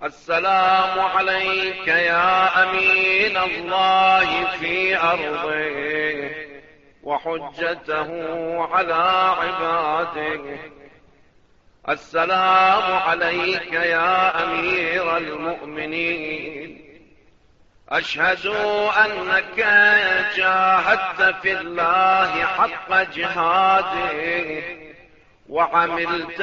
السلام عليك يا أمين الله في أرضه وحجته على عباده. السلام عليك يا أمير المؤمنين. أشهد أنك جاهدت في الله حق جهاده وعملت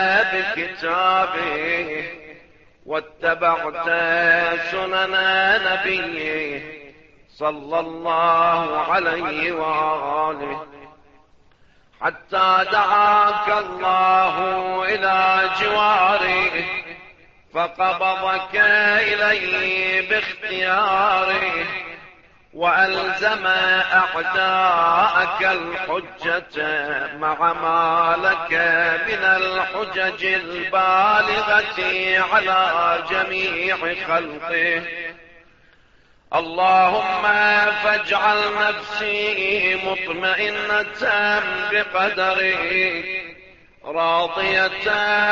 بكتابه واتبعت سنن نبيه صلى الله عليه وآله حتى دعاك الله إلى جواره فقبضك إليه باختياره وألزم أعداءك الحجة مع ما لك من الحجج البالغة على جميع خلقه. اللهم فاجعل نفسي مطمئنة بقدرك راضية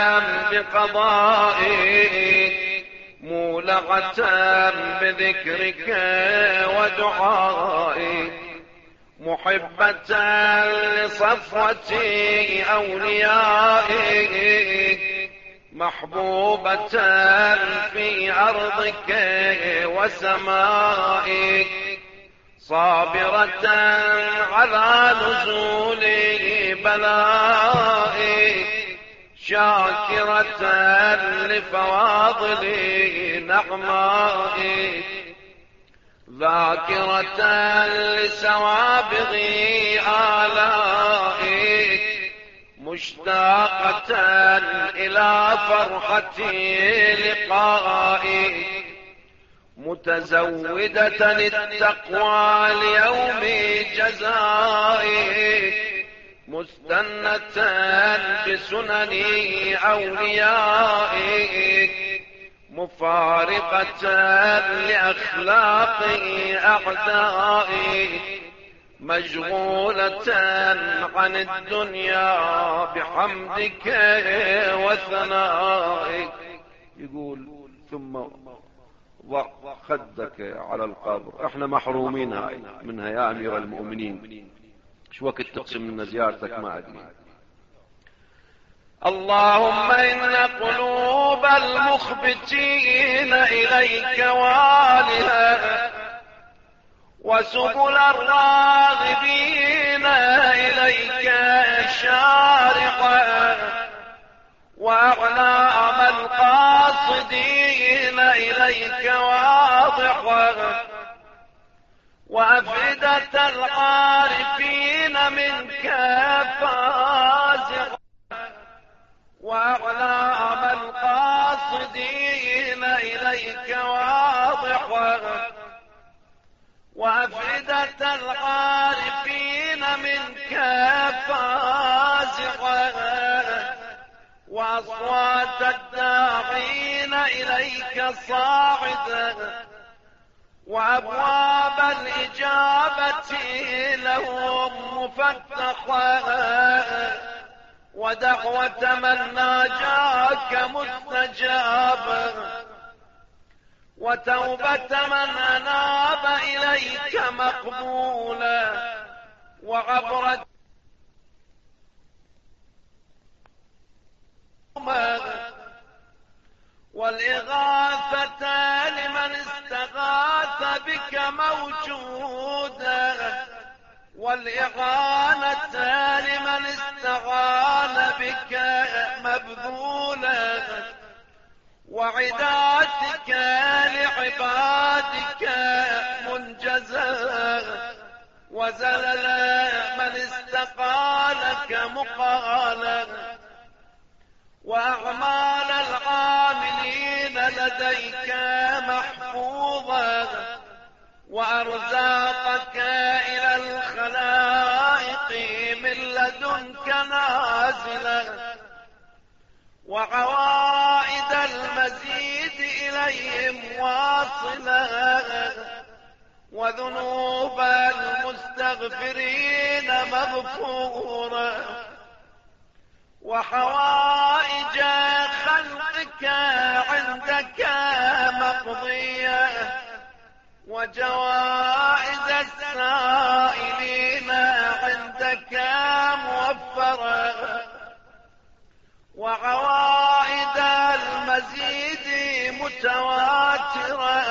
بقضائك مولغة بذكرك ودعائك محبة لصفوة أوليائك محبوبة في أرضك وسمائك صابرة على نزول بلائك شاكرة لفواضل نعمائك ذاكرة لسوابغ آلائك مشتاقة إلى فرحة لقائك متزودة للتقوى ليوم جزائك مستنة بسنن أوليائك مفارقة لأخلاق أعدائك مشغولة عن الدنيا بحمدك وثنائك. يقول ثم ضع خدك على القبر. احنا محرومين منها يا أمير المؤمنين. شو وقت تقسم لنا زيارتك ما أدري. اللهم إن قلوب المخبتين إليك والها وسبل الراغبين إليك شارقا وأعلام القاصدين إليك واضحا وأفئدة العارفين منك فازغا وأعلام القاصدين إليك واضحا وأفئدة العارفين منك فازغا وأصوات الداعين إليك صاعدا وأبواب الإجابة لهم مفتحا ودعوة من ناجاك مستجابا وتوبة من أناب إليك مقبولا وعبرة والإغاثة لمن استغاث بك موجودا والإعانة لمن استعان بك مبذولا وعداتك لعبادك منجزا وزلل من استقالك مقالا وأعمال العاملين لديك محفوظا وأرزاقك إلى الخلائق من لدنك نازلا وعوائد المزيد إليهم واصلا وذنوب المستغفرين مغفورا وحوائج خلقك عندك الأضحية وجوائز السائلين عندك موفرة، وعوائد المزيد متواترة،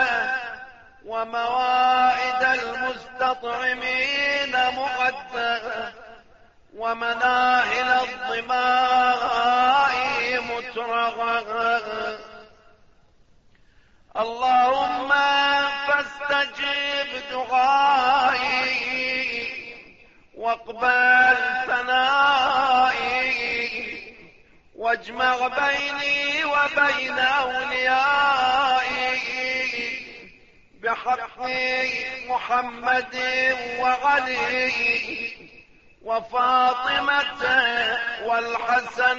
وموائد المستطعمين مقدرة، ومناهل الظماء مترغة. اللهم فاستجب دعائي واقبل ثنائي، واجمع بيني وبين أوليائي بحق محمد وعلي وفاطمة والحسن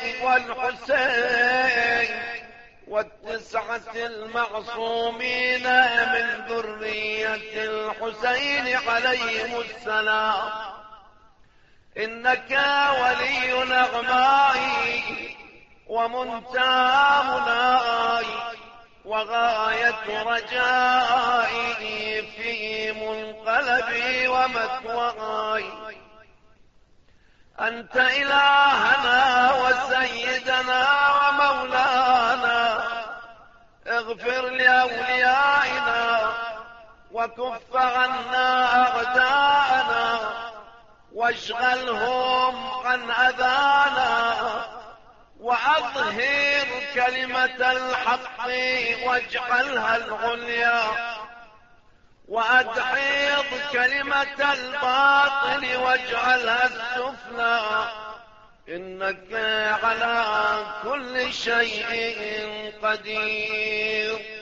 والحسين والتسعة المعصومين من ذرية الحسين عليهم السلام، إنك ولي نغمائي ومنتهى مناي وغاية رجائي في منقلبي ومثواي. أنت إلهنا وسيدنا ومولانا، اغفر لأوليائنا وكف عنا أعداءنا واشغلهم عن أذانا، وأظهر كلمة الحق واجعلها العليا، وأدحض كلمة الباطل واجعلها السفلى، إنك على كل شيء قدير.